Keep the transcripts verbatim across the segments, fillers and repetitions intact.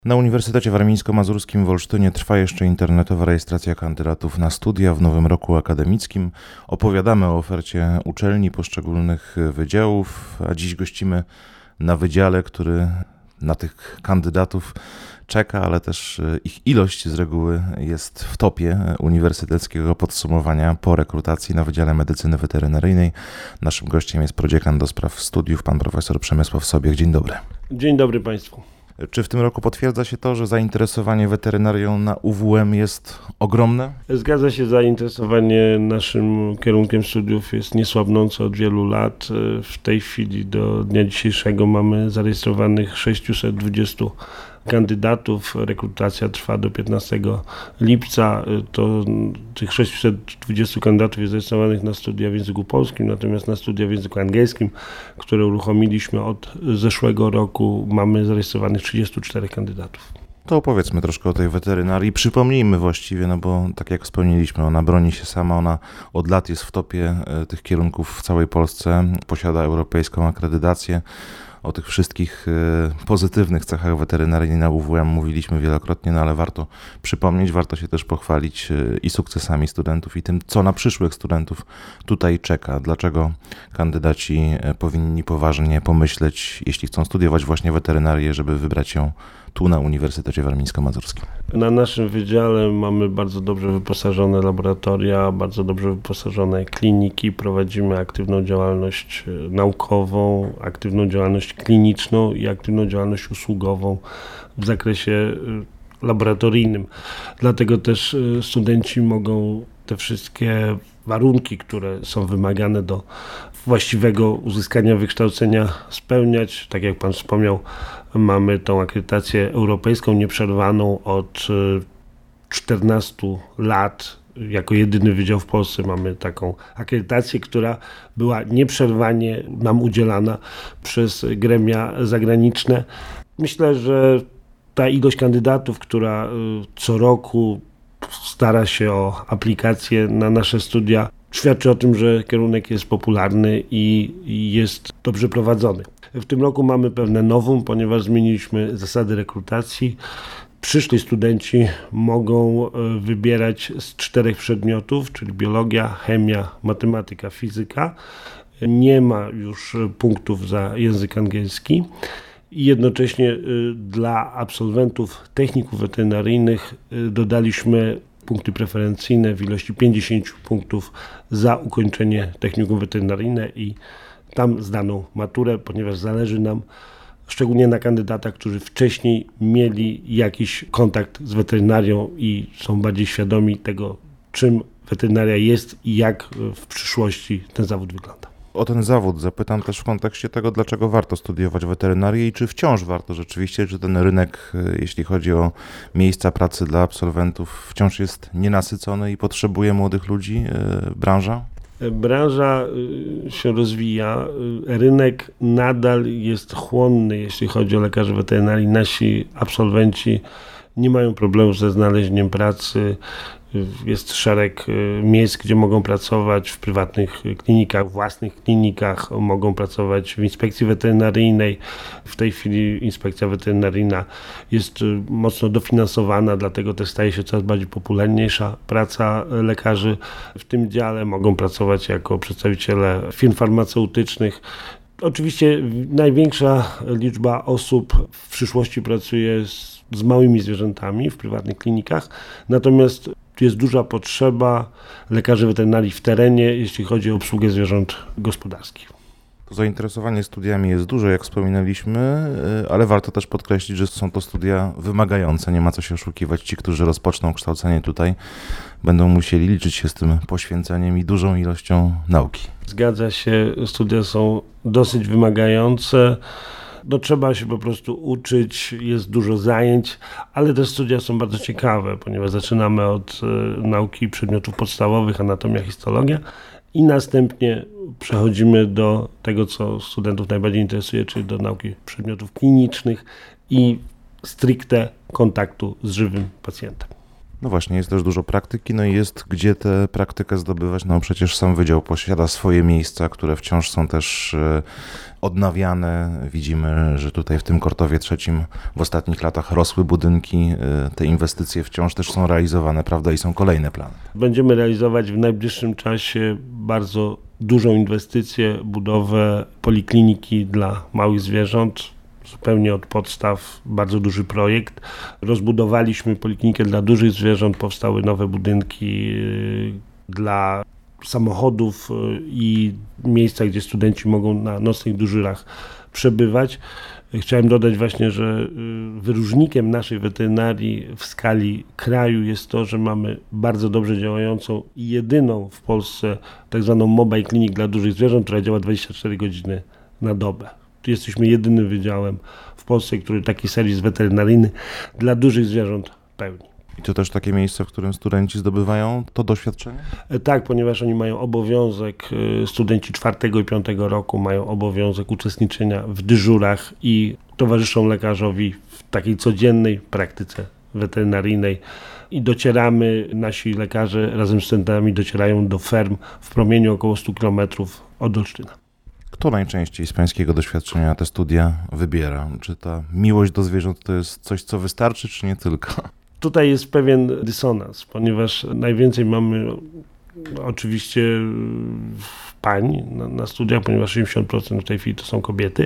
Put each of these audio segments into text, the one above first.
Na Uniwersytecie Warmińsko-Mazurskim w Olsztynie trwa jeszcze internetowa rejestracja kandydatów na studia w nowym roku akademickim. Opowiadamy o ofercie uczelni, poszczególnych wydziałów, a dziś gościmy na wydziale, który na tych kandydatów czeka, ale też ich ilość z reguły jest w topie uniwersyteckiego podsumowania po rekrutacji na Wydziale Medycyny Weterynaryjnej. Naszym gościem jest prodziekan do spraw studiów, pan profesor Przemysław Sobiech. Dzień dobry. Dzień dobry Państwu. Czy w tym roku potwierdza się to, że zainteresowanie weterynarią na U W M jest ogromne? Zgadza się, zainteresowanie naszym kierunkiem studiów jest niesłabnące od wielu lat. W tej chwili do dnia dzisiejszego mamy zarejestrowanych sześćset dwadzieścia kandydatów. Rekrutacja trwa do piętnastego lipca. To tych sześćset dwadzieścia kandydatów jest zarejestrowanych na studia w języku polskim, natomiast na studia w języku angielskim, które uruchomiliśmy od zeszłego roku, mamy zarejestrowanych trzydziestu czterech kandydatów. To opowiedzmy troszkę o tej weterynarii. Przypomnijmy właściwie, no bo tak jak wspomnieliśmy, ona broni się sama, ona od lat jest w topie tych kierunków w całej Polsce, posiada europejską akredytację. O tych wszystkich pozytywnych cechach weterynarii na U W M mówiliśmy wielokrotnie, no ale warto przypomnieć, warto się też pochwalić i sukcesami studentów i tym, co na przyszłych studentów tutaj czeka. Dlaczego kandydaci powinni poważnie pomyśleć, jeśli chcą studiować właśnie weterynarię, żeby wybrać ją tu na Uniwersytecie Warmińsko-Mazurskim? Na naszym wydziale mamy bardzo dobrze wyposażone laboratoria, bardzo dobrze wyposażone kliniki. Prowadzimy aktywną działalność naukową, aktywną działalność kliniczną i aktywną działalność usługową w zakresie laboratoryjnym. Dlatego też studenci mogą te wszystkie warunki, które są wymagane do właściwego uzyskania wykształcenia spełniać. Tak jak Pan wspomniał, mamy tą akredytację europejską nieprzerwaną od czternastu lat. Jako jedyny wydział w Polsce mamy taką akredytację, która była nieprzerwanie nam udzielana przez gremia zagraniczne. Myślę, że ta ilość kandydatów, która co roku stara się o aplikację na nasze studia, świadczy o tym, że kierunek jest popularny i jest dobrze prowadzony. W tym roku mamy pewne novum, ponieważ zmieniliśmy zasady rekrutacji. Przyszli studenci mogą wybierać z czterech przedmiotów, czyli biologia, chemia, matematyka, fizyka. Nie ma już punktów za język angielski. I jednocześnie dla absolwentów techników weterynaryjnych dodaliśmy punkty preferencyjne w ilości pięćdziesiąt punktów za ukończenie technikum weterynaryjne i tam zdaną maturę, ponieważ zależy nam szczególnie na kandydatach, którzy wcześniej mieli jakiś kontakt z weterynarią i są bardziej świadomi tego, czym weterynaria jest i jak w przyszłości ten zawód wygląda. O ten zawód zapytam też w kontekście tego, dlaczego warto studiować weterynarię i czy wciąż warto rzeczywiście, czy ten rynek, jeśli chodzi o miejsca pracy dla absolwentów, wciąż jest nienasycony i potrzebuje młodych ludzi branża? Branża się rozwija, rynek nadal jest chłonny, jeśli chodzi o lekarzy weterynarii. Nasi absolwenci nie mają problemu ze znalezieniem pracy. Jest szereg miejsc, gdzie mogą pracować w prywatnych klinikach, własnych klinikach, mogą pracować w inspekcji weterynaryjnej. W tej chwili inspekcja weterynaryjna jest mocno dofinansowana, dlatego też staje się coraz bardziej popularniejsza praca lekarzy w tym dziale. Mogą pracować jako przedstawiciele firm farmaceutycznych. Oczywiście największa liczba osób w przyszłości pracuje z, z małymi zwierzętami w prywatnych klinikach, natomiast jest duża potrzeba lekarzy weterynarii w terenie, jeśli chodzi o obsługę zwierząt gospodarskich. To zainteresowanie studiami jest duże, jak wspominaliśmy, ale warto też podkreślić, że są to studia wymagające, nie ma co się oszukiwać. Ci, którzy rozpoczną kształcenie tutaj, będą musieli liczyć się z tym poświęceniem i dużą ilością nauki. Zgadza się, studia są dosyć wymagające. No, trzeba się po prostu uczyć, jest dużo zajęć, ale te studia są bardzo ciekawe, ponieważ zaczynamy od y, nauki przedmiotów podstawowych, anatomia, histologia i następnie przechodzimy do tego, co studentów najbardziej interesuje, czyli do nauki przedmiotów klinicznych i stricte kontaktu z żywym pacjentem. No właśnie, jest też dużo praktyki, no i jest gdzie tę praktykę zdobywać, no przecież sam wydział posiada swoje miejsca, które wciąż są też e, odnawiane. Widzimy, że tutaj w tym Kortowie trzecim w ostatnich latach rosły budynki, e, te inwestycje wciąż też są realizowane, prawda, i są kolejne plany. Będziemy realizować w najbliższym czasie bardzo dużą inwestycję, budowę polikliniki dla małych zwierząt. Zupełnie od podstaw, bardzo duży projekt. Rozbudowaliśmy poliklinikę dla dużych zwierząt, powstały nowe budynki dla samochodów i miejsca, gdzie studenci mogą na nocnych dyżurach przebywać. Chciałem dodać właśnie, że wyróżnikiem naszej weterynarii w skali kraju jest to, że mamy bardzo dobrze działającą i jedyną w Polsce tak zwaną mobile clinic dla dużych zwierząt, która działa dwadzieścia cztery godziny na dobę. Jesteśmy jedynym wydziałem w Polsce, który taki serwis weterynaryjny dla dużych zwierząt pełni. I to też takie miejsce, w którym studenci zdobywają to doświadczenie? Tak, ponieważ oni mają obowiązek, studenci czwartego i piątego roku mają obowiązek uczestniczenia w dyżurach i towarzyszą lekarzowi w takiej codziennej praktyce weterynaryjnej. I docieramy, nasi lekarze razem z studentami docierają do ferm w promieniu około stu kilometrów od Olsztyna. Kto najczęściej z pańskiego doświadczenia te studia wybiera? Czy ta miłość do zwierząt to jest coś, co wystarczy, czy nie tylko? Tutaj jest pewien dysonans, ponieważ najwięcej mamy oczywiście pań na, na studiach, ponieważ sześćdziesiąt procent w tej chwili to są kobiety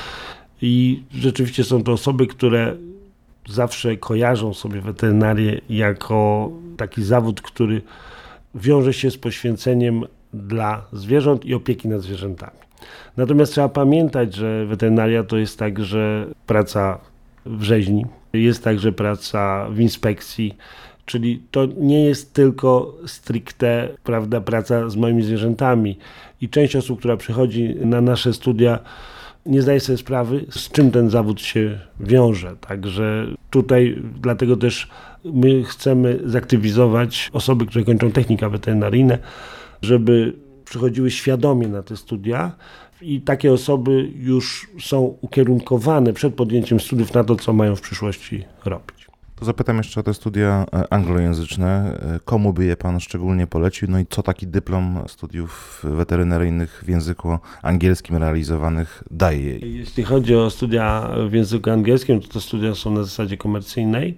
i rzeczywiście są to osoby, które zawsze kojarzą sobie weterynarię jako taki zawód, który wiąże się z poświęceniem dla zwierząt i opieki nad zwierzętami. Natomiast trzeba pamiętać, że weterynaria to jest także praca w rzeźni, jest także praca w inspekcji, czyli to nie jest tylko stricte, prawda, praca z małymi zwierzętami. I część osób, która przychodzi na nasze studia, nie zdaje sobie sprawy, z czym ten zawód się wiąże. Także tutaj dlatego też my chcemy zaktywizować osoby, które kończą technika weterynaryjne, żeby przychodziły świadomie na te studia i takie osoby już są ukierunkowane przed podjęciem studiów na to, co mają w przyszłości robić. To zapytam jeszcze o te studia anglojęzyczne. Komu by je pan szczególnie polecił? No i co taki dyplom studiów weterynaryjnych w języku angielskim realizowanych daje? Jeśli chodzi o studia w języku angielskim, to te studia są na zasadzie komercyjnej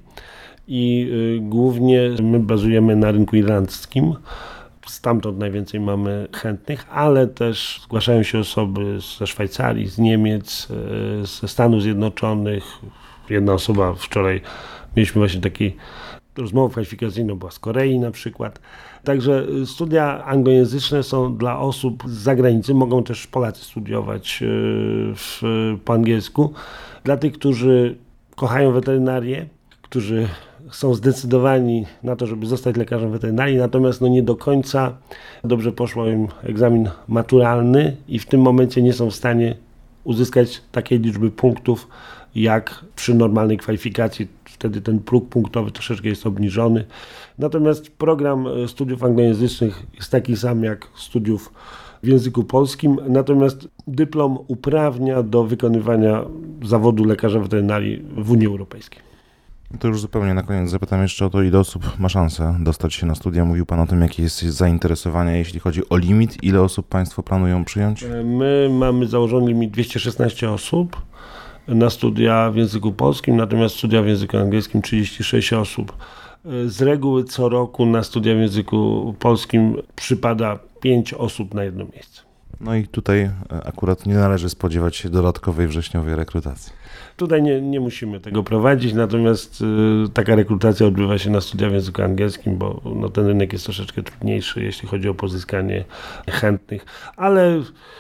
i głównie my bazujemy na rynku irlandzkim. Stamtąd najwięcej mamy chętnych, ale też zgłaszają się osoby ze Szwajcarii, z Niemiec, ze Stanów Zjednoczonych. Jedna osoba wczoraj, mieliśmy właśnie taką rozmowę kwalifikacyjną, była z Korei na przykład. Także studia anglojęzyczne są dla osób z zagranicy, mogą też Polacy studiować w, po angielsku. Dla tych, którzy kochają weterynarię, którzy są zdecydowani na to, żeby zostać lekarzem weterynarii, natomiast no nie do końca dobrze poszło im egzamin maturalny i w tym momencie nie są w stanie uzyskać takiej liczby punktów, jak przy normalnej kwalifikacji. Wtedy ten próg punktowy troszeczkę jest obniżony. Natomiast program studiów anglojęzycznych jest taki sam jak studiów w języku polskim, natomiast dyplom uprawnia do wykonywania zawodu lekarza weterynarii w Unii Europejskiej. To już zupełnie na koniec zapytam jeszcze o to, ile osób ma szansę dostać się na studia. Mówił pan o tym, jakie jest zainteresowanie, jeśli chodzi o limit. Ile osób państwo planują przyjąć? My mamy założony limit dwieście szesnaście osób na studia w języku polskim, natomiast studia w języku angielskim trzydzieści sześć osób. Z reguły co roku na studia w języku polskim przypada pięć osób na jedno miejsce. No i tutaj akurat nie należy spodziewać się dodatkowej wrześniowej rekrutacji. Tutaj nie, nie musimy tego prowadzić, natomiast y, taka rekrutacja odbywa się na studia w języku angielskim, bo no, ten rynek jest troszeczkę trudniejszy, jeśli chodzi o pozyskanie chętnych, ale y,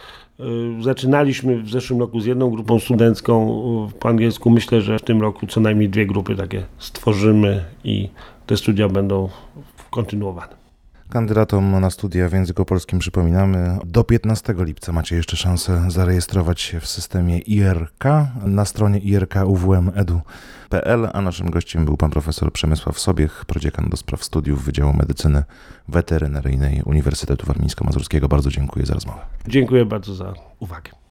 zaczynaliśmy w zeszłym roku z jedną grupą studencką y, po angielsku. Myślę, że w tym roku co najmniej dwie grupy takie stworzymy i te studia będą kontynuowane. Kandydatom na studia w języku polskim przypominamy, do piętnastego lipca macie jeszcze szansę zarejestrować się w systemie I R K na stronie i r k u w m kropka e d u kropka p l, a naszym gościem był pan profesor Przemysław Sobiech, prodziekan do spraw studiów Wydziału Medycyny Weterynaryjnej Uniwersytetu Warmińsko-Mazurskiego. Bardzo dziękuję za rozmowę. Dziękuję bardzo za uwagę.